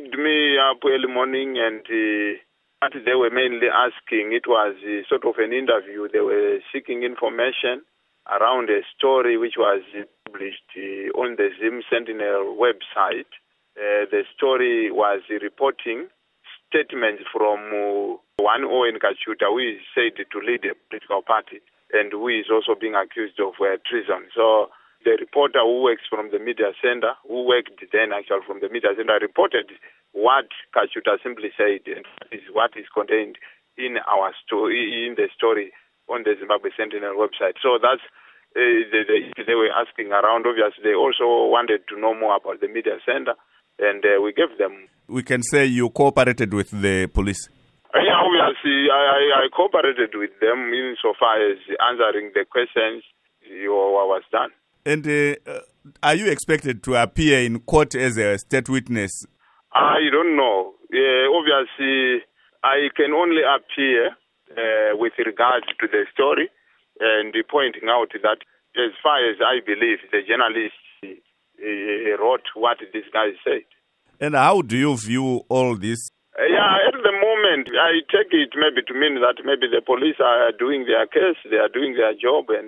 picked me up early morning, and what they were mainly asking, it was sort of an interview. They were seeking information around a story which was published on the Zim Sentinel website. The story was reporting statements from one Owen Kachuta, who is said to lead a political party and who is also being accused of treason. So the reporter who works from the media center, who worked then actually from the media center, reported what Kachuta simply said, and is what is contained in our story, in the story on the Zimbabwe Sentinel website. So that's they were asking around. Obviously, they also wanted to know more about the media center, and we gave them. We can say you cooperated with the police. Yeah, obviously, I cooperated with them insofar as answering the questions what was done. And are you expected to appear in court as a state witness? I don't know. Obviously, I can only appear with regards to the story and pointing out that as far as I believe, the journalist wrote what this guy said. And how do you view all this? At the moment, I take it maybe to mean that maybe the police are doing their case, they are doing their job, and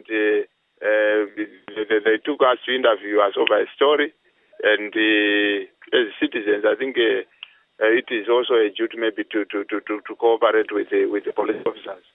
they took us to interview us over a story. And as citizens, I think it is also a duty maybe to cooperate with the police officers.